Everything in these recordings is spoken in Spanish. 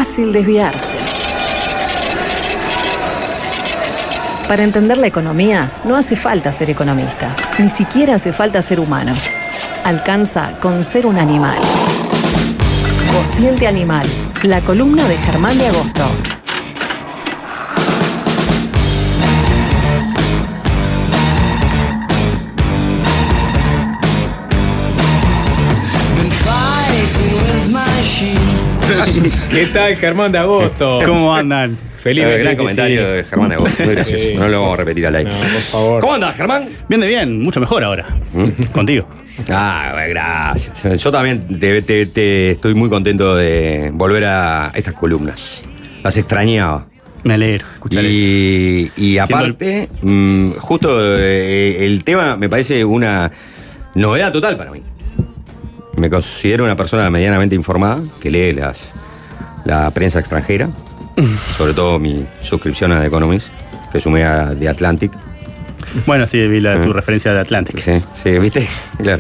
fácil desviarse. Para entender la economía, no hace falta ser economista. Ni siquiera hace falta ser humano. Alcanza con ser un animal. Cociente Animal, la columna de Germán de Agosto. ¿Qué tal, Germán de Agosto? ¿Cómo andan? Feliz gran comentario de Germán de Agosto. Muy gracioso. Sí. No lo vamos a repetir al aire. No, por favor. ¿Cómo andas, Germán? Bien de bien, mucho mejor ahora. Contigo. Gracias. Yo también te estoy muy contento de volver a estas columnas. Las extrañaba. Me alegro escuchar eso. Y aparte, justo el tema me parece una novedad total para mí. Me considero una persona medianamente informada, que lee la prensa extranjera, sobre todo mi suscripción a The Economist, que sumé a The Atlantic. Bueno, sí, vi tu referencia de Atlantic. Sí, ¿viste? Claro.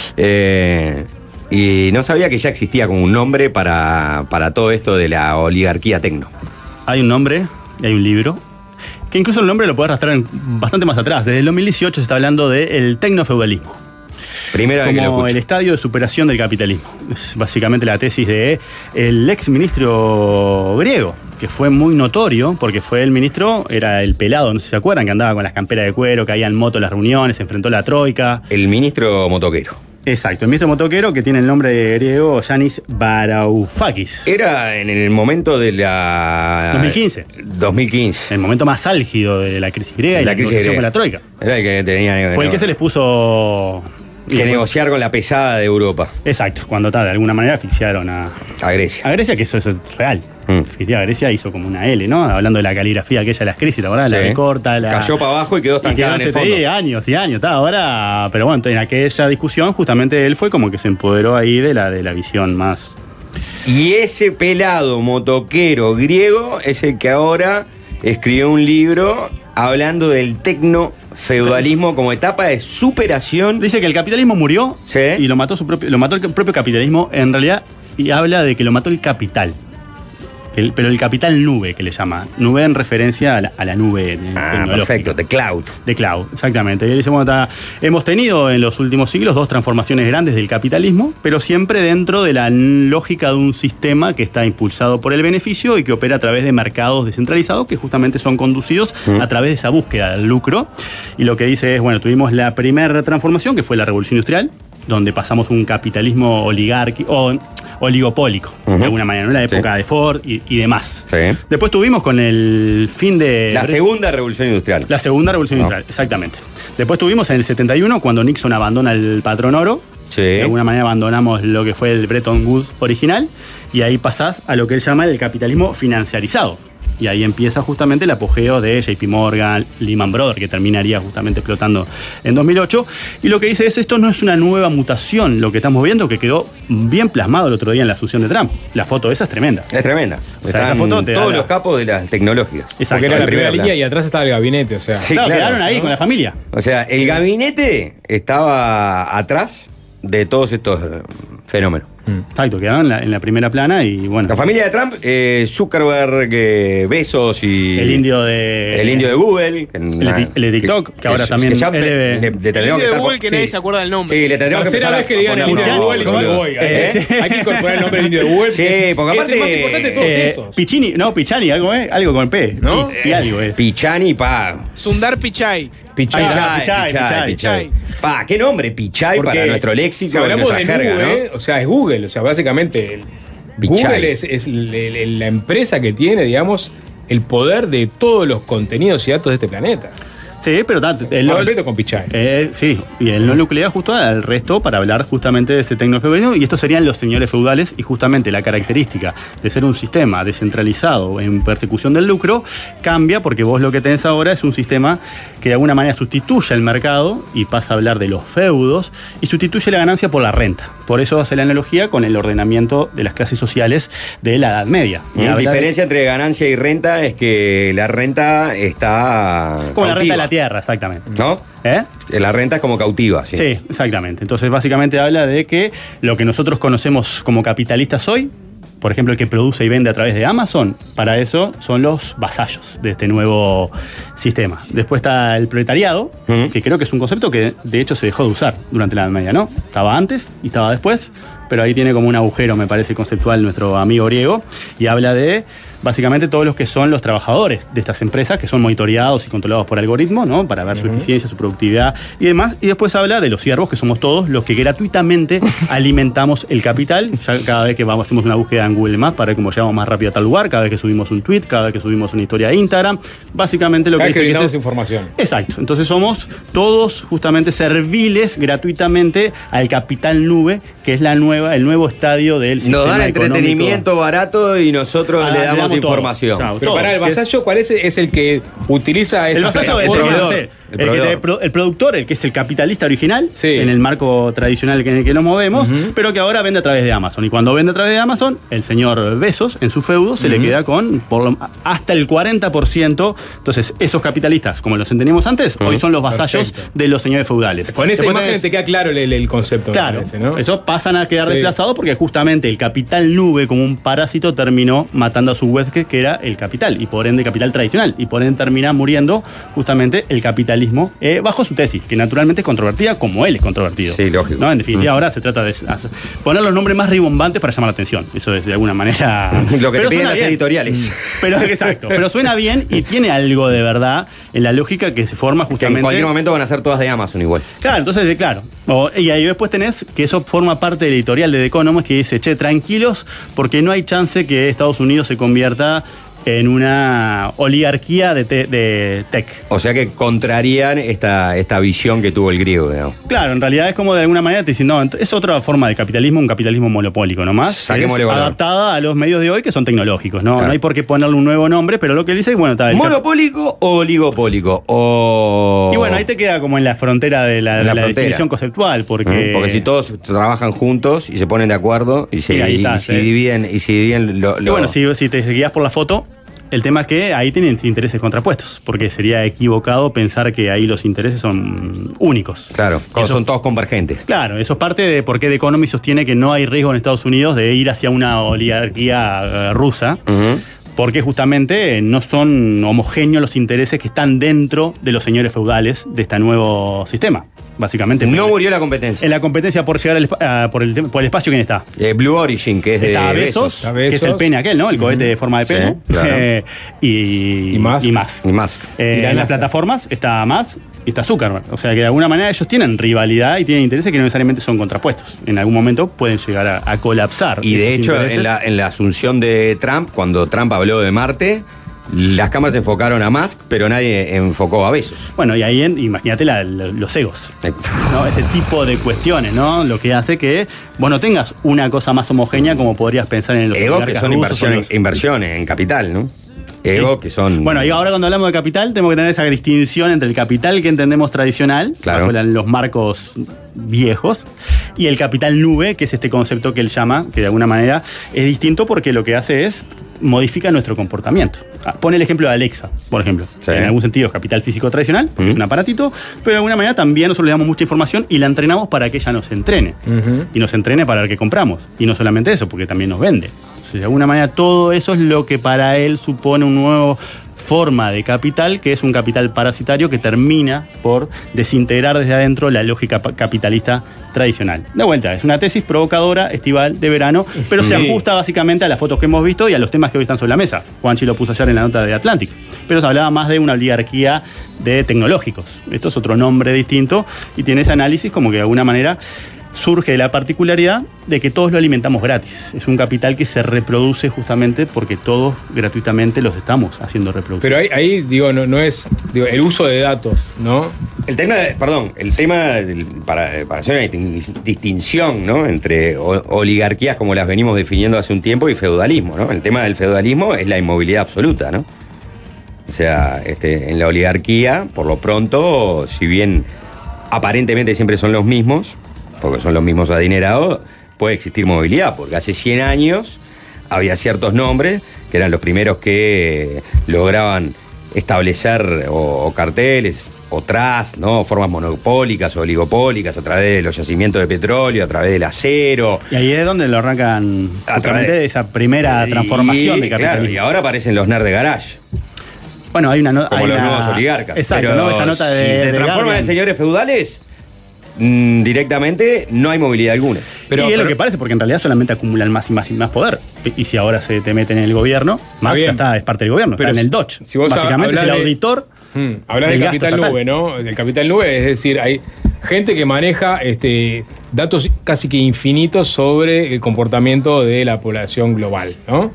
Y no sabía que ya existía como un nombre para todo esto de la oligarquía tecno. Hay un nombre y hay un libro, que incluso el nombre lo puedes arrastrar bastante más atrás. Desde el 2018 se está hablando del tecnofeudalismo. Primera vez que lo Como escucho. el estadio de superación del capitalismo. Es básicamente la tesis de el ex ministro griego, que fue muy notorio, porque fue el ministro, era el pelado, no sé si se acuerdan, que andaba con las camperas de cuero, caía en moto en las reuniones, se enfrentó a la troika. El ministro motoquero. Exacto, el ministro motoquero, que tiene el nombre griego Yanis Varoufakis. Era en el momento de la... 2015. El momento más álgido de la crisis griega y la negociación con la troika. Era el que tenía... Fue el que se les puso... Que negociar con la pesada de Europa. Exacto, cuando de alguna manera asfixiaron a Grecia. A Grecia, que eso es real. Definitivamente, Grecia hizo como una L, ¿no? Hablando de la caligrafía aquella de las crisis, ¿la verdad? Sí. La de corta, cayó para abajo y quedó estancada en el fondo. Años y años, ahora... Pero bueno, en aquella discusión justamente él fue como que se empoderó ahí de la visión más... Y ese pelado motoquero griego es el que ahora escribió un libro hablando del tecnofeudalismo como etapa de superación. Dice que el capitalismo murió y lo mató el propio capitalismo, en realidad, y habla de que lo mató el capital. Pero el capital nube, que le llama. Nube en referencia a la nube tecnológica. Perfecto, the cloud. The cloud, exactamente. Y él dice, bueno, hemos tenido en los últimos siglos 2 transformaciones grandes del capitalismo, pero siempre dentro de la lógica de un sistema que está impulsado por el beneficio y que opera a través de mercados descentralizados que justamente son conducidos a través de esa búsqueda del lucro. Y lo que dice es, bueno, tuvimos la primera transformación, que fue la Revolución Industrial, donde pasamos un capitalismo oligopólico, de alguna manera, ¿no? La época de Ford y demás. Sí. Después tuvimos con el fin de... La segunda revolución industrial. La segunda revolución industrial, exactamente. Después tuvimos en el 71, cuando Nixon abandona el patrón oro. Sí. De alguna manera abandonamos lo que fue el Bretton Woods original, y ahí pasás a lo que él llama el capitalismo financiarizado. Y ahí empieza justamente el apogeo de JP Morgan, Lehman Brothers, que terminaría justamente explotando en 2008. Y lo que dice es, esto no es una nueva mutación, lo que estamos viendo, que quedó bien plasmado el otro día en la asunción de Trump. La foto esa es tremenda. Es tremenda. O sea, esa foto te todos los capos de las tecnológicas. Exacto. Porque era la primera línea y atrás estaba el gabinete, o sea. Sí, claro, claro, quedaron ahí, ¿no? con la familia. O sea, el gabinete estaba atrás de todos estos fenómenos. Exacto, quedaron en la primera plana y bueno. La familia de Trump, Zuckerberg, Bezos y... El indio de Google. El de TikTok, que ahora también... El indio de Google que nadie se acuerda del nombre. Sí, le tendríamos que Tercera vez que digan el indio de Google y yo me voy. Hay que incorporar el nombre del indio de Google. Sí, porque aparte... Es el más importante de todos esos. Pichani, algo con P, ¿no? Y algo es. Pichani, Sundar Pichai. Pichai. Pa, qué nombre, Pichai, Porque para nuestro léxico, si hablamos nuestra de jerga, nube, ¿no? o sea, es Google. O sea, básicamente Pichai. Google es la empresa que tiene, digamos, el poder de todos los contenidos y datos de este planeta. Sí, pero Lo respeto con Pichai. Sí, y él no nuclea justo al resto para hablar justamente de este tecnofeudalismo, y estos serían los señores feudales, y justamente la característica de ser un sistema descentralizado en persecución del lucro cambia porque vos lo que tenés ahora es un sistema que de alguna manera sustituye el mercado y pasa a hablar de los feudos y sustituye la ganancia por la renta. Por eso hace la analogía con el ordenamiento de las clases sociales de la Edad Media. La diferencia entre ganancia y renta es que la renta está como la renta de cautiva. la tierra, exactamente. ¿No? La renta es como cautiva. Sí, exactamente. Entonces, básicamente habla de que lo que nosotros conocemos como capitalistas hoy por ejemplo, el que produce y vende a través de Amazon, para eso son los vasallos de este nuevo sistema. Después está el proletariado, que creo que es un concepto que de hecho se dejó de usar durante la Edad Media, ¿no? Estaba antes y estaba después, pero ahí tiene como un agujero, me parece, conceptual nuestro amigo griego, y habla de básicamente todos los que son los trabajadores de estas empresas, que son monitoreados y controlados por algoritmos, ¿no? Para ver su eficiencia, su productividad y demás. Y después habla de los siervos, que somos todos los que gratuitamente alimentamos el capital. Ya cada vez que hacemos una búsqueda en Google Maps para ver cómo llegamos más rápido a tal lugar, cada vez que subimos un tweet, cada vez que subimos una historia de Instagram, básicamente lo que dice que es información. Exacto. Entonces somos todos justamente serviles gratuitamente al capital nube, que es el nuevo estadio del sistema económico. Nos dan entretenimiento barato y nosotros le damos información. Claro, pero para el vasallo, ¿cuál es el que utiliza esta el vasallo plataforma? El productor, el que es el capitalista original, en el marco tradicional en el que nos movemos, pero que ahora vende a través de Amazon. Y cuando vende a través de Amazon, el señor Bezos, en su feudo, se le queda con hasta el 40%. Entonces, esos capitalistas, como los entendíamos antes, hoy son los vasallos de los señores feudales. Con esa imagen te queda claro el concepto. Claro, me parece, ¿no? Esos pasan a quedar desplazados porque justamente el capital nube, como un parásito, terminó matando a su huésped, que era el capital, y por ende capital tradicional, y por ende termina muriendo justamente el capitalismo bajo su tesis, que naturalmente es controvertida, como él es controvertido. Sí, lógico. ¿No? En definitiva, ahora se trata de poner los nombres más ribombantes para llamar la atención. Eso es de alguna manera... Lo que te piden las editoriales. Exacto. Pero suena bien y tiene algo de verdad en la lógica que se forma justamente... Que en cualquier momento van a ser todas de Amazon igual. Claro, entonces, claro. Y ahí después tenés que eso forma parte del editorial de The Economist, que dice, che, tranquilos, porque no hay chance que Estados Unidos se convierta en una oligarquía de tech. O sea que contrarían esta visión que tuvo el griego, digamos. Claro, en realidad es como de alguna manera te dicen, no, es otra forma de capitalismo, un capitalismo monopólico nomás. Saquémosle valor. Adaptada a los medios de hoy que son tecnológicos, ¿no? Claro. No hay por qué ponerle un nuevo nombre, pero lo que él dice es, bueno, está... ¿Monopólico o oligopólico? Y bueno, ahí te queda como en la frontera de la definición conceptual, porque... Porque si todos trabajan juntos y se ponen de acuerdo y si dividen... Y bueno, si te guías por la foto... El tema es que ahí tienen intereses contrapuestos, porque sería equivocado pensar que ahí los intereses son únicos. Claro, son todos convergentes. Claro, eso es parte de por qué The Economist sostiene que no hay riesgo en Estados Unidos de ir hacia una oligarquía rusa, porque justamente no son homogéneos los intereses que están dentro de los señores feudales de este nuevo sistema. Básicamente. No murió la competencia. En la competencia por llegar por el espacio, ¿quién está? Blue Origin, que es está de Bezos, que es el pene aquel, ¿no? El cohete de forma de pene. Sí, claro. Y Musk. En las plataformas está Musk y está Zuckerberg. O sea que de alguna manera ellos tienen rivalidad y tienen intereses que no necesariamente son contrapuestos. En algún momento pueden llegar a colapsar. Y de hecho, en la asunción de Trump, cuando Trump habló de Marte, las cámaras enfocaron a Musk, pero nadie enfocó a Bezos. Bueno, y ahí imagínate los egos, ¿no? Ese tipo de cuestiones, ¿no? Lo que hace que vos no tengas una cosa más homogénea como podrías pensar en los egos que son inversiones en capital, ¿no? Ego, que son... Bueno, y ahora cuando hablamos de capital, tenemos que tener esa distinción entre el capital que entendemos tradicional, bajo los marcos viejos, y el capital nube, que es este concepto que él llama, que de alguna manera es distinto porque lo que hace es modifica nuestro comportamiento. Pone el ejemplo de Alexa, por ejemplo. Sí. En algún sentido es capital físico tradicional, porque es un aparatito, pero de alguna manera también nosotros le damos mucha información y la entrenamos para que ella nos entrene. Y nos entrene para el que compramos. Y no solamente eso, porque también nos vende. De alguna manera todo eso es lo que para él supone una nueva forma de capital, que es un capital parasitario que termina por desintegrar desde adentro la lógica capitalista tradicional. De vuelta, es una tesis provocadora, estival, de verano, pero se ajusta básicamente a las fotos que hemos visto y a los temas que hoy están sobre la mesa. Juanchi lo puso ayer en la nota de Atlantic. Pero se hablaba más de una oligarquía de tecnológicos. Esto es otro nombre distinto y tiene ese análisis como que de alguna manera surge de la particularidad de que todos lo alimentamos gratis. Es un capital que se reproduce justamente porque todos gratuitamente los estamos haciendo reproducir. Pero ahí digo, no es el uso de datos, ¿no? El tema, para hacer una distinción, ¿no? Entre oligarquías como las venimos definiendo hace un tiempo y feudalismo, ¿no? El tema del feudalismo es la inmovilidad absoluta, ¿no? O sea, en la oligarquía, por lo pronto, si bien aparentemente siempre son los mismos, porque son los mismos adinerados, puede existir movilidad, porque hace 100 años había ciertos nombres que eran los primeros que lograban establecer o carteles o tras, ¿no? Formas monopólicas o oligopólicas a través de los yacimientos de petróleo, a través del acero. Y ahí es donde lo arrancan justamente de esa primera transformación de capitalismo. Claro, y ahora aparecen los nerds de garage. Bueno, hay una como los nuevos oligarcas. Exacto, pero ¿no? Esa nota si se transforman en señores feudales, directamente no hay movilidad alguna. Pero es lo que parece, porque en realidad solamente acumulan más y más y más poder. Y si ahora se te meten en el gobierno, más ya está, es parte del gobierno, pero está en el Dodge. Si vos básicamente es el auditor. Hablar del capital nube, ¿no? Del capital nube, es decir, hay gente que maneja datos casi que infinitos sobre el comportamiento de la población global, ¿no?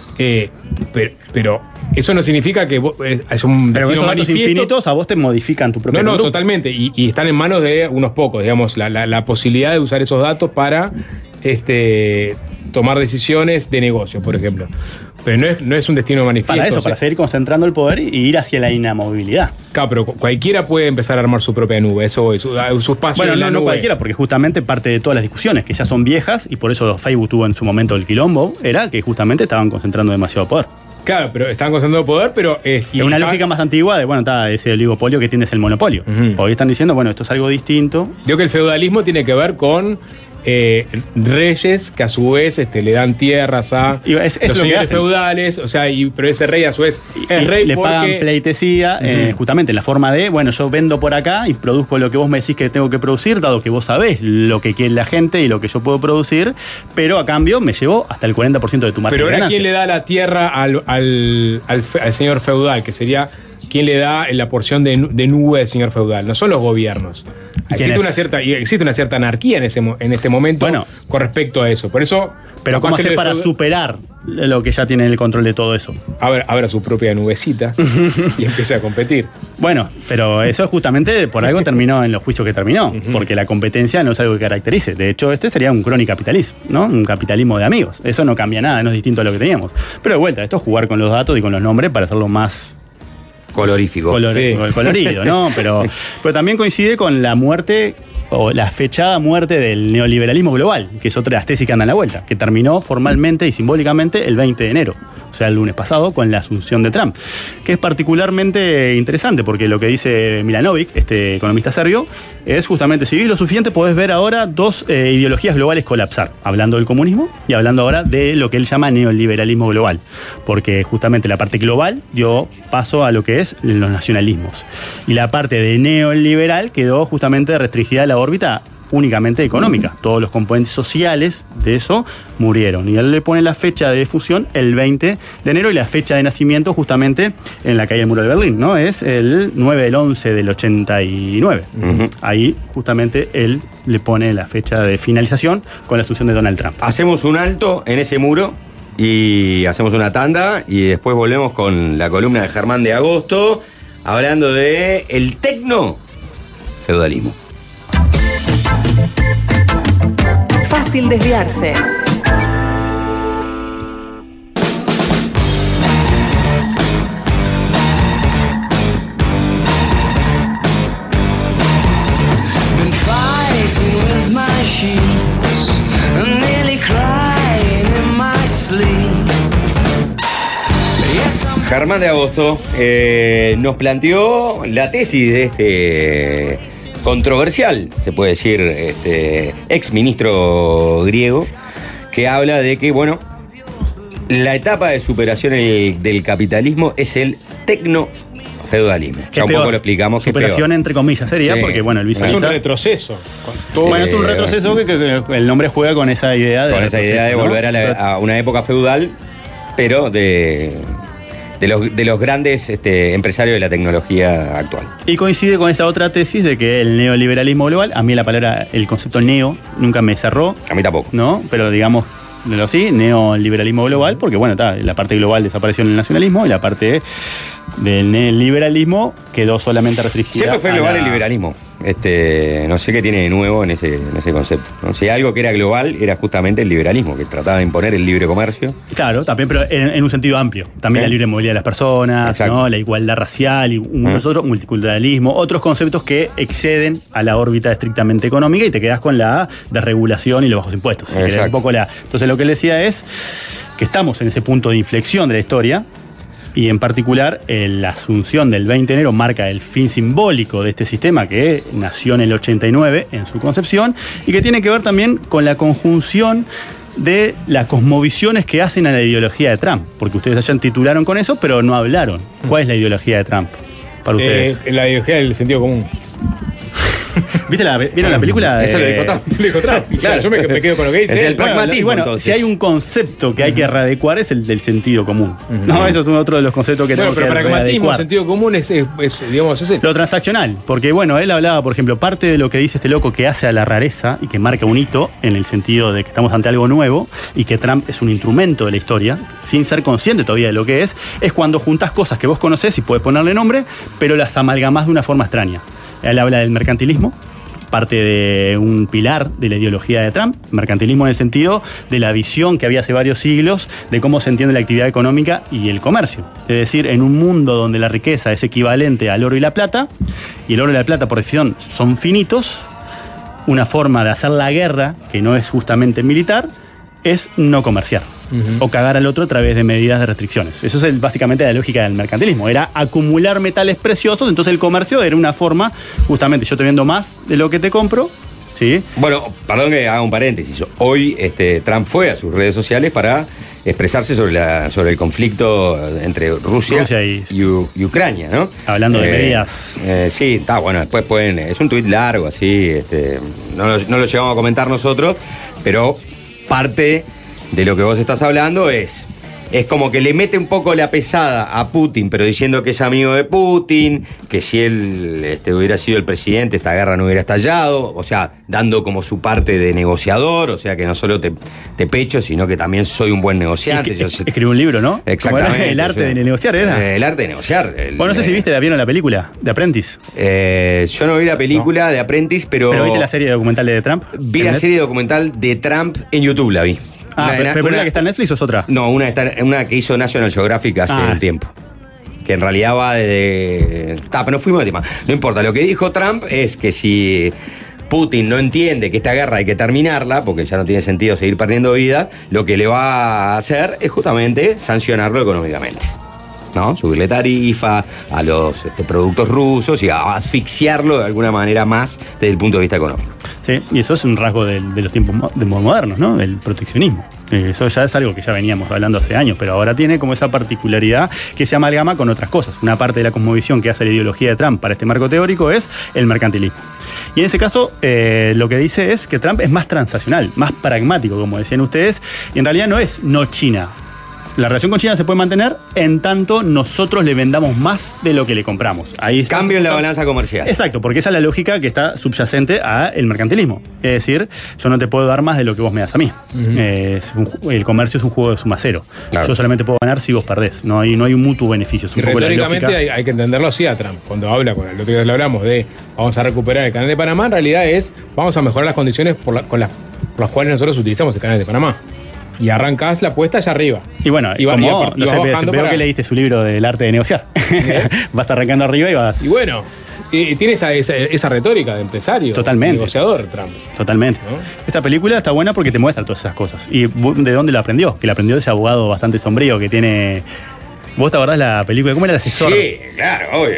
Pero eso no significa que es un pero destino esos datos manifiesto. Infinitos a vos te modifican tu propio No, totalmente. Y están en manos de unos pocos, digamos, la posibilidad de usar esos datos para tomar decisiones de negocio, por ejemplo. Pero no es un destino manifiesto. Para eso, para seguir concentrando el poder y ir hacia la inamovilidad. Claro, pero cualquiera puede empezar a armar su propia nube, su espacio en la nube. No cualquiera, porque justamente parte de todas las discusiones, que ya son viejas, y por eso Facebook tuvo en su momento el quilombo, era que justamente estaban concentrando demasiado poder. Claro, pero están concentrando poder, pero... Es una lógica más antigua de, está ese oligopolio que tienes el monopolio. Hoy están diciendo, esto es algo distinto. Digo que el feudalismo tiene que ver con reyes que a su vez le dan tierras a los señores feudales, pero ese rey a su vez es rey le porque... pagan pleitesía, justamente en la forma de, yo vendo por acá y produzco lo que vos me decís que tengo que producir, dado que vos sabés lo que quiere la gente y lo que yo puedo producir, pero a cambio me llevo hasta el 40% de tu margen. Pero ahora, ¿quién le da la tierra al señor feudal? Que sería... ¿Quién le da la porción de nube del señor feudal? No son los gobiernos. Existe una cierta anarquía en este momento con respecto a eso. Por eso. Pero ¿cómo hacer para superar lo que ya tiene el control de todo eso? Abra su propia nubecita y empiece a competir. Bueno, pero eso justamente por algo terminó en los juicios que terminó, porque la competencia no es algo que caracterice. De hecho, sería un cronicapitalismo, ¿no? Un capitalismo de amigos. Eso no cambia nada, no es distinto a lo que teníamos. Pero de vuelta, esto es jugar con los datos y con los nombres para hacerlo más colorífico. Colorido, ¿no? Pero también coincide con la muerte o la fechada muerte del neoliberalismo global, que es otra de las tesis que andan a la vuelta, que terminó formalmente y simbólicamente el 20 de enero, o sea, el lunes pasado, con la asunción de Trump, que es particularmente interesante porque lo que dice Milanovic, este economista serbio, es justamente, si vivís lo suficiente podés ver ahora dos ideologías globales colapsar, hablando del comunismo y hablando ahora de lo que él llama neoliberalismo global, porque justamente la parte global dio paso a lo que es los nacionalismos, y la parte de neoliberal quedó justamente restringida a la órbita únicamente económica. Todos los componentes sociales de eso murieron. Y él le pone la fecha de fusión el 20 de enero y la fecha de nacimiento justamente en la caída del muro de Berlín, ¿no? Es el 9 del 11 del 89. Ahí justamente él le pone la fecha de finalización con la asunción de Donald Trump. Hacemos un alto en ese muro y hacemos una tanda y después volvemos con la columna de Germán de Agosto hablando de el tecno-feudalismo. Fácil desviarse. Germán de Agosto nos planteó la tesis de este controversial, se puede decir, ex ministro griego, que habla de que, la etapa de superación del capitalismo es el tecno-feudalismo. Ya un poco lo explicamos. Superación entre comillas sería, porque el es un retroceso. Es un retroceso que el nombre juega con esa idea de volver a una época feudal, pero de los grandes empresarios de la tecnología actual. Y coincide con esta otra tesis de que el neoliberalismo global, a mí el concepto neo nunca me cerró. A mí tampoco. ¿No? Pero digamos, neoliberalismo global, porque la parte global desapareció en el nacionalismo y la parte del neoliberalismo quedó solamente restringida. Siempre fue global el liberalismo. No sé qué tiene de nuevo en ese concepto, ¿no? Si algo que era global era justamente el liberalismo, que trataba de imponer el libre comercio. Claro, también, pero en un sentido amplio. También la libre movilidad de las personas, ¿no? La igualdad racial, y nosotros, multiculturalismo, otros conceptos que exceden a la órbita estrictamente económica y te quedas con la desregulación y los bajos impuestos. Si querés un poco entonces lo que él decía es que estamos en ese punto de inflexión de la historia, Y en particular, la asunción del 20 de enero marca el fin simbólico de este sistema que nació en el 89 en su concepción y que tiene que ver también con la conjunción de las cosmovisiones que hacen a la ideología de Trump. Porque ustedes allá titularon con eso, pero no hablaron. ¿Cuál es la ideología de Trump para ustedes? La ideología del sentido común. ¿Vieron la película? Eso lo dijo Trump. Lo dijo Trump. Claro, yo me quedo con lo que dice. Es el pragmatismo. Bueno, si hay un concepto que hay que readecuar es el del sentido común. No, eso es otro de los conceptos que tenemos que readecuar. Pero pragmatismo, sentido común es digamos, es lo transaccional. Porque, bueno, él hablaba, por ejemplo, parte de lo que dice este loco que hace a la rareza y que marca un hito en el sentido de que estamos ante algo nuevo y que Trump es un instrumento de la historia, sin ser consciente todavía de lo que es cuando juntás cosas que vos conocés y podés ponerle nombre, pero las amalgamás de una forma extraña. Él habla del mercantilismo, parte de un pilar de la ideología de Trump, mercantilismo en el sentido de la visión que había hace varios siglos de cómo se entiende la actividad económica y el comercio. Es decir, en un mundo donde la riqueza es equivalente al oro y la plata, y el oro y la plata por definición son finitos, una forma de hacer la guerra, que no es justamente militar, es no comerciar. O cagar al otro a través de medidas de restricciones. Eso es básicamente la lógica del mercantilismo. Era acumular metales preciosos, entonces el comercio era una forma, justamente, yo te vendo más de lo que te compro. ¿Sí? Bueno, perdón que haga un paréntesis. Hoy Trump fue a sus redes sociales para expresarse sobre el conflicto entre Rusia y Ucrania, ¿no? Hablando de medidas. Sí, está bueno, después pueden. Es un tuit largo, así. No lo llegamos a comentar nosotros, pero parte de lo que vos estás hablando es como que le mete un poco la pesada a Putin, pero diciendo que es amigo de Putin, que si él hubiera sido el presidente, esta guerra no hubiera estallado, o sea, dando como su parte de negociador, o sea, que no solo te pecho, sino que también soy un buen negociante. Escribió un libro, ¿no? Exactamente. El arte de negociar, ¿era? El arte de negociar. Bueno, no sé si vieron la película de Apprentice. Yo no vi la película de Apprentice, pero... ¿Pero viste la serie documental de Trump? Vi la serie documental de Trump en YouTube, la vi. ¿Pero la que está en Netflix o es otra? No, una que hizo National Geographic hace un tiempo. Que en realidad va de... pero no fuimos de tema. No importa, lo que dijo Trump es que si Putin no entiende que esta guerra hay que terminarla, porque ya no tiene sentido seguir perdiendo vida, lo que le va a hacer es justamente sancionarlo económicamente, ¿no? Subirle tarifa a los productos rusos y a asfixiarlo de alguna manera más desde el punto de vista económico. Sí, y eso es un rasgo de los tiempos modernos, ¿no? Del proteccionismo. Eso ya es algo que ya veníamos hablando hace años, pero ahora tiene como esa particularidad que se amalgama con otras cosas. Una parte de la cosmovisión que hace la ideología de Trump para este marco teórico es el mercantilismo. Y en ese caso, lo que dice es que Trump es más transaccional, más pragmático, como decían ustedes, y en realidad no es no China. La relación con China se puede mantener en tanto nosotros le vendamos más de lo que le compramos. Ahí está. Cambio en la balanza comercial. Exacto, porque esa es la lógica que está subyacente al mercantilismo. Es decir, yo no te puedo dar más de lo que vos me das a mí. El comercio es un juego de suma cero. Claro. Yo solamente puedo ganar si vos perdés. No hay un mutuo beneficio. Y retóricamente hay que entenderlo así a Trump. Cuando habla, con el otro día le hablamos de vamos a recuperar el canal de Panamá, en realidad es vamos a mejorar las condiciones por las cuales nosotros utilizamos el canal de Panamá. Y arrancás la apuesta allá arriba. Y bueno, veo que leíste su libro del arte de negociar. Vas arrancando arriba y vas... Y bueno, tiene esa retórica de empresario. Totalmente. De negociador, Trump. Totalmente. ¿No? Esta película está buena porque te muestra todas esas cosas. ¿Y de dónde lo aprendió? Que lo aprendió de ese abogado bastante sombrío que tiene... ¿Vos te acordás la película? ¿Cómo era el asesor? Sí, claro, obvio.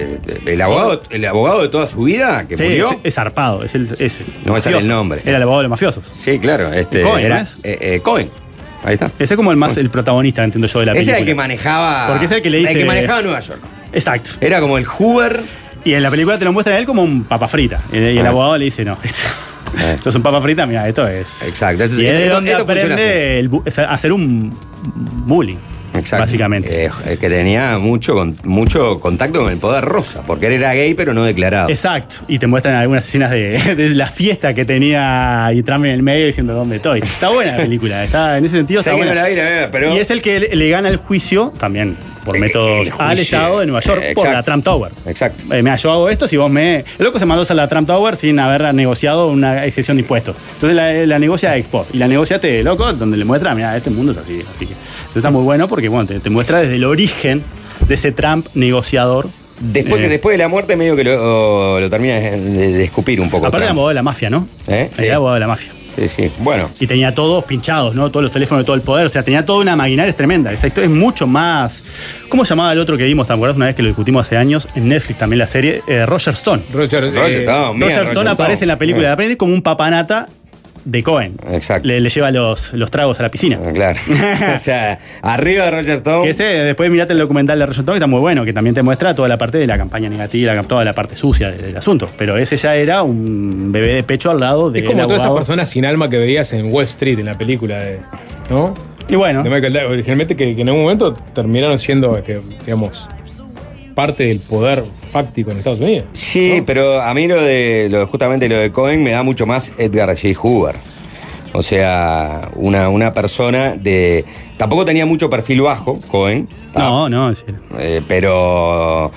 El abogado de toda su vida que murió. Es zarpado. No me sale el nombre. Era el abogado de los mafiosos. Sí, claro. Cohen, era Cohen. Ahí está. Ese es como el protagonista, entiendo yo, de la película. Ese era el que manejaba. Porque es el que le dice. El que manejaba Nueva York. Exacto. Era como el Hoover. Y en la película te lo muestran a él como un papa frita. Y el abogado le dice, no, esto es un papa frita, mira, esto es. Exacto. Y es de donde aprende a hacer un bullying. Exacto. Básicamente. Que tenía mucho contacto con el poder rosa, porque él era gay pero no declarado. Exacto. Y te muestran algunas escenas de la fiesta que tenía y Trump en el medio diciendo dónde estoy. Está buena la pelíula, está en ese sentido. Está buena. No la vi, pero... Y es el que le gana el juicio también por métodos al Estado de Nueva York por la Trump Tower. Exacto. Mira, yo hago esto si vos El loco se mandó a la Trump Tower sin haber negociado una excepción de impuestos. Entonces la negocia a Expo. Y la negociaste, loco, donde le muestra, mira, este mundo es así. Así que está muy bueno porque bueno, te muestra desde el origen de ese Trump negociador. Después de la muerte medio que lo termina de escupir un poco. Aparte era abogado de la mafia, ¿no? Sí. Era abogado de la mafia. Sí. Bueno. Y tenía todos pinchados, ¿no? Todos los teléfonos de todo el poder. O sea, tenía toda una maquinaria tremenda. Esa historia es mucho más... ¿Cómo se llamaba el otro que vimos? ¿Te acuerdas una vez que lo discutimos hace años? En Netflix también la serie. Roger Stone. Roger Stone aparece en la película de Aprendiz como un papanata de Cohen. Exacto. Le lleva los tragos a la piscina. Claro. O sea, arriba de Roger Stone. Que después mirate el documental de Roger Stone, que está muy bueno, que también te muestra toda la parte de la campaña negativa, toda la parte sucia del asunto. Pero ese ya era un bebé de pecho al lado de... Es como todas esas personas sin alma que veías en Wall Street, en la película ¿no? Y bueno. De Michael Douglas, originalmente que en algún momento terminaron siendo, digamos, parte del poder fáctico en Estados Unidos. Sí, ¿no? Pero a mí justamente lo de Cohen me da mucho más Edgar J. Hoover. O sea, una persona de... Tampoco tenía mucho perfil bajo, Cohen. No, sí. Pero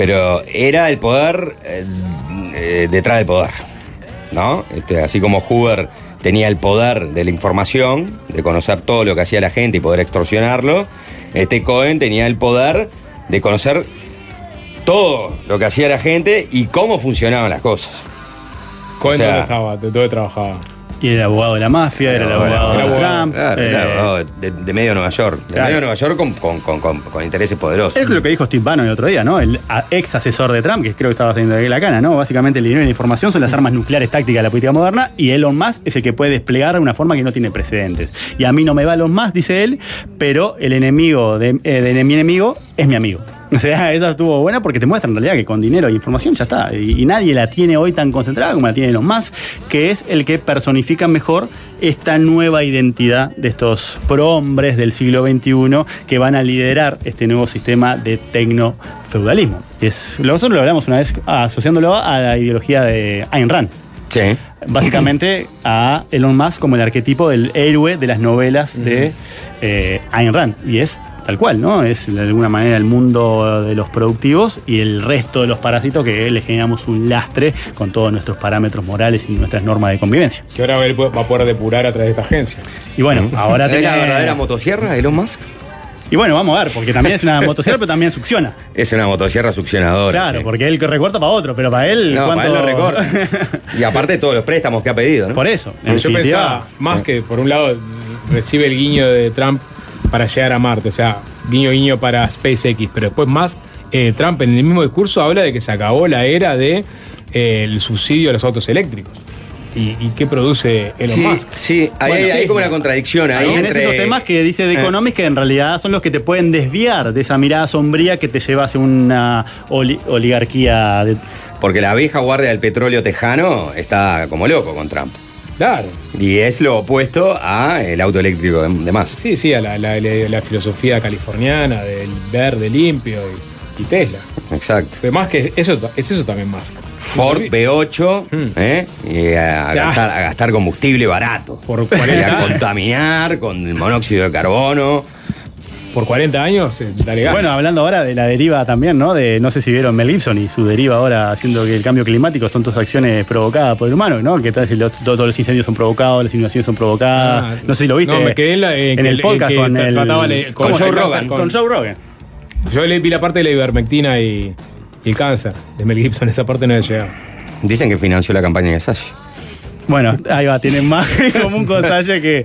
era el poder detrás del poder, ¿no? Así como Hoover tenía el poder de la información, de conocer todo lo que hacía la gente y poder extorsionarlo, Cohen tenía el poder de conocer todo lo que hacía la gente y cómo funcionaban las cosas. Cohen, ¿dónde estaba? ¿Dónde trabajaba? Y era el abogado de la mafia, era el abogado de Trump. Claro, era el abogado de medio Nueva York. De medio Nueva York con intereses poderosos. Es lo que dijo Steve Bannon el otro día, ¿no? El ex asesor de Trump, que creo que estaba haciendo de la cana, ¿no? Básicamente el dinero y la información son las armas nucleares tácticas de la política moderna y Elon Musk es el que puede desplegar de una forma que no tiene precedentes. Y a mí no me va Elon Musk, dice él, pero el enemigo de mi enemigo es mi amigo. O sea, esa estuvo buena porque te muestra en realidad que con dinero e información ya está. Y nadie la tiene hoy tan concentrada como la tiene Elon Musk, que es el que personifica mejor esta nueva identidad de estos prohombres del siglo XXI que van a liderar este nuevo sistema de tecnofeudalismo. Nosotros lo hablamos una vez asociándolo a la ideología de Ayn Rand. Sí. Básicamente a Elon Musk como el arquetipo del héroe de las novelas de Ayn Rand. Y es tal cual, ¿no? Es de alguna manera el mundo de los productivos y el resto de los parásitos que le generamos un lastre con todos nuestros parámetros morales y nuestras normas de convivencia. Que ahora él va a poder depurar a través de esta agencia. Y bueno, ahora ¿Es la verdadera motosierra, Elon Musk? Y bueno, vamos a ver, porque también es una motosierra, pero también succiona. Es una motosierra succionadora. Claro, porque él recorta para otro, pero para él... No, ¿cuánto? para él no recorta. Y aparte de todos los préstamos que ha pedido, ¿no? Por eso. Yo pensaba más que, por un lado, recibe el guiño de Trump para llegar a Marte, o sea, guiño para SpaceX, pero después más, Trump en el mismo discurso habla de que se acabó la era de el subsidio a los autos eléctricos. ¿Y qué produce Elon Musk? Sí, hay como una contradicción ahí. Tenés esos temas que dice The Economist que en realidad son los que te pueden desviar de esa mirada sombría que te lleva hacia una oligarquía. Porque la vieja guardia del petróleo tejano está como loco con Trump. Claro. Y es lo opuesto al auto eléctrico de Musk. Sí, a la filosofía californiana del verde limpio y Tesla. Exacto. Además que es eso también Musk. Ford V8 y a gastar combustible barato. Por 40 y a contaminar con el monóxido de carbono. Por 40 años, dale gas. Bueno, hablando ahora de la deriva también, ¿no? No sé si vieron Mel Gibson y su deriva ahora haciendo que el cambio climático son todas acciones provocadas por el humano, ¿no? Que todos los incendios son provocados, las inundaciones son provocadas. No sé si lo viste. No, me quedé en el podcast con Joe Rogan. Con Joe Rogan. Yo vi la parte de la ivermectina y el cáncer de Mel Gibson, esa parte no he llegado. Dicen que financió la campaña de Sashi. Bueno, ahí va, tienen más como un detalle que...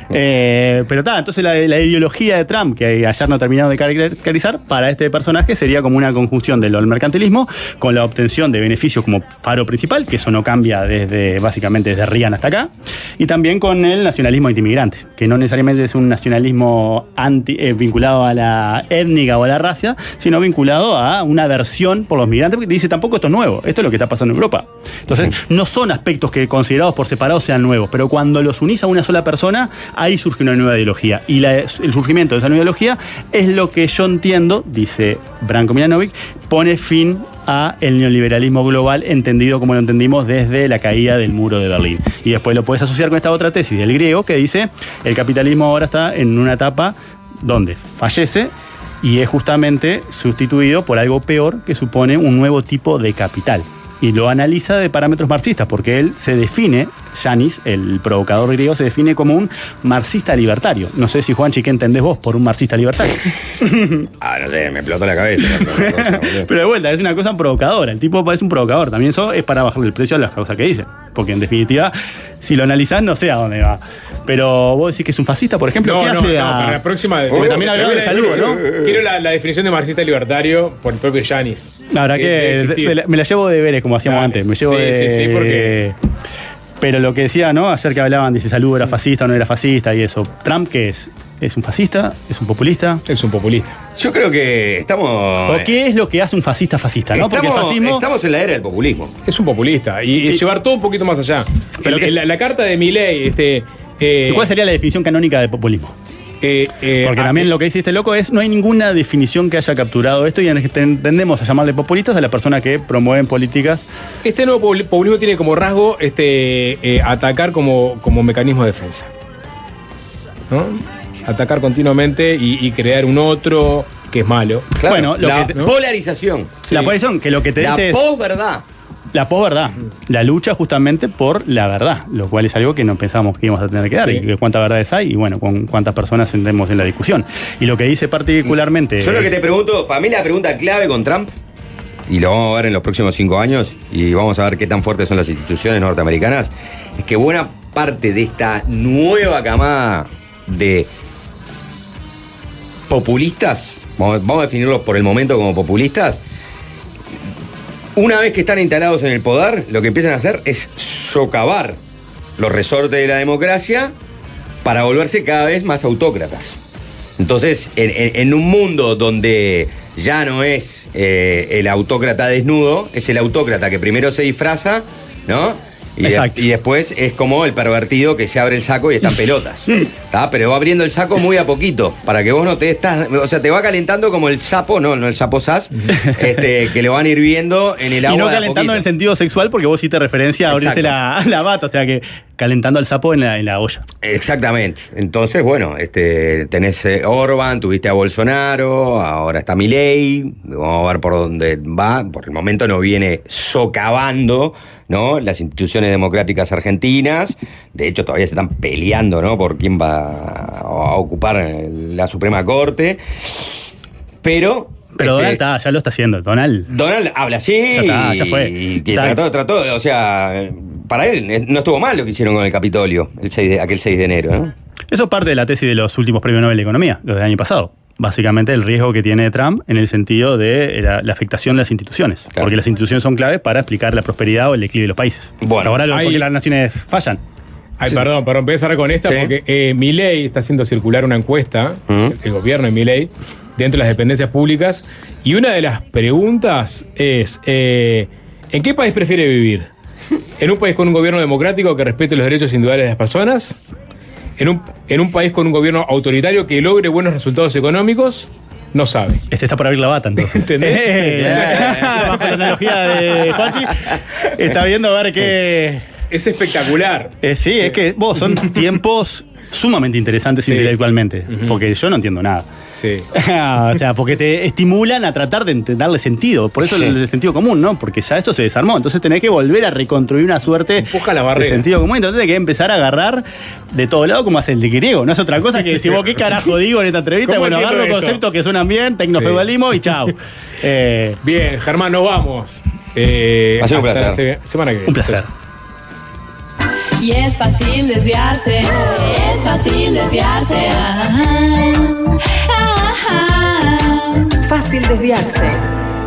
pero está, entonces la ideología de Trump, que ayer no terminaron de caracterizar, para este personaje sería como una conjunción del mercantilismo con la obtención de beneficios como faro principal, que eso no cambia básicamente desde Reagan hasta acá, y también con el nacionalismo antimigrante, que no necesariamente es un nacionalismo vinculado a la étnica o a la raza, sino vinculado a una aversión por los migrantes, porque dice tampoco esto es nuevo, esto es lo que está pasando en Europa. Entonces, no son aspectos que considerados por separado sean nuevos, pero cuando los unís a una sola persona, ahí surge una nueva ideología. Y el surgimiento de esa nueva ideología es lo que yo entiendo, dice Branko Milanovic, pone fin a el neoliberalismo global entendido como lo entendimos desde la caída del muro de Berlín. Y después lo puedes asociar con esta otra tesis del griego que dice el capitalismo ahora está en una etapa donde fallece y es justamente sustituido por algo peor que supone un nuevo tipo de capital. Y lo analiza de parámetros marxistas, porque él se define Yanis, el provocador griego, se define como un marxista libertario. No sé si, Juanchi, ¿qué entendés vos por un marxista libertario? No sé, me explotó la cabeza. Pero de vuelta, es una cosa provocadora. El tipo es un provocador. También eso es para bajarle el precio a las causas que dice. Porque en definitiva, si lo analizás, no sé a dónde va. Pero vos decís que es un fascista, por ejemplo. No, para la próxima. Porque también hablamos de salud, ¿no? Quiero la definición de marxista libertario por el propio Yanis. La verdad que me la llevo de deberes, como hacíamos antes. Me llevo sí, porque... Pero lo que decía, ¿no? Ayer que hablaban de si Salud era fascista o no era fascista y eso. ¿Trump qué es? ¿Es un fascista? ¿Es un populista? Es un populista. Yo creo que estamos... ¿O qué es lo que hace un fascista fascista? ¿No? Porque el fascismo... Estamos en la era del populismo. Es un populista. Y llevar todo un poquito más allá. Pero la carta de Milei... ¿Cuál sería la definición canónica de populismo? Porque también lo que dice este loco es no hay ninguna definición que haya capturado esto y tendemos a llamarle populistas a las personas que promueven políticas. Este nuevo populismo tiene como rasgo atacar como mecanismo de defensa, ¿no? Atacar continuamente y crear un otro que es malo. Claro, bueno, la polarización. La polarización, que lo que te dice es... La posverdad. La posverdad, la lucha justamente por la verdad, lo cual es algo que no pensábamos que íbamos a tener que dar, y cuántas verdades hay y bueno, con cuántas personas entremos en la discusión. Y lo que dice particularmente... Yo lo que te pregunto, para mí la pregunta clave con Trump, y lo vamos a ver en los próximos 5 años, y vamos a ver qué tan fuertes son las instituciones norteamericanas, es que buena parte de esta nueva camada de populistas, vamos a definirlos por el momento como populistas, una vez que están instalados en el poder, lo que empiezan a hacer es socavar los resortes de la democracia para volverse cada vez más autócratas. Entonces, en un mundo donde ya no es el autócrata desnudo, es el autócrata que primero se disfraza, ¿no? Y después es como el pervertido que se abre el saco y está en pelotas. Pero va abriendo el saco muy a poquito, para que vos no te estás... O sea, te va calentando como el sapo, no el sapo sas, que lo van hirviendo en el agua. Y no calentando en el sentido sexual, porque vos hiciste referencia a abrirte la bata, o sea que calentando al sapo en la olla. Exactamente. Entonces, bueno, tenés Orbán, tuviste a Bolsonaro, ahora está Milei, vamos a ver por dónde va. Por el momento no viene socavando, ¿no?, las instituciones democráticas argentinas. De hecho, todavía se están peleando, ¿no?, por quién va a ocupar la Suprema Corte. Pero Donald ya lo está haciendo. Donald habla así. Ya fue. Y que trató, o sea, para él no estuvo mal lo que hicieron con el Capitolio, aquel 6 de enero, ¿no? Eso es parte de la tesis de los últimos premios Nobel de Economía, los del año pasado. Básicamente el riesgo que tiene Trump en el sentido de la afectación de las instituciones. Claro. Porque las instituciones son claves para explicar la prosperidad o el declive de los países. Bueno, ahora porque las naciones fallan. Perdón, voy a cerrar con esta porque Milei está haciendo circular una encuesta, el gobierno de Milei, dentro de las dependencias públicas, y una de las preguntas es ¿en qué país prefiere vivir? ¿En un país con un gobierno democrático que respete los derechos individuales de las personas? ¿En un país con un gobierno autoritario que logre buenos resultados económicos? No sabe. Está por abrir la bata, entonces. ¿Entendés? Bajo la analogía de Juanchi, está viendo a ver qué... Es espectacular. Sí, es que son tiempos sumamente interesantes intelectualmente, porque yo no entiendo nada. Sí. O sea, porque te estimulan a tratar de darle sentido. Por eso el sentido común, ¿no? Porque ya esto se desarmó. Entonces tenés que volver a reconstruir una suerte de sentido común. Entonces hay que empezar a agarrar de todo lado como hace el griego. No es otra cosa que decir, vos qué carajo digo en esta entrevista. Bueno, agarro conceptos que suenan bien, tecnofeudalismo y chao. Bien, Germán, nos vamos. Ha sido un placer. Semana que viene. Un placer. Y es fácil desviarse, es fácil desviarse. Fácil desviarse.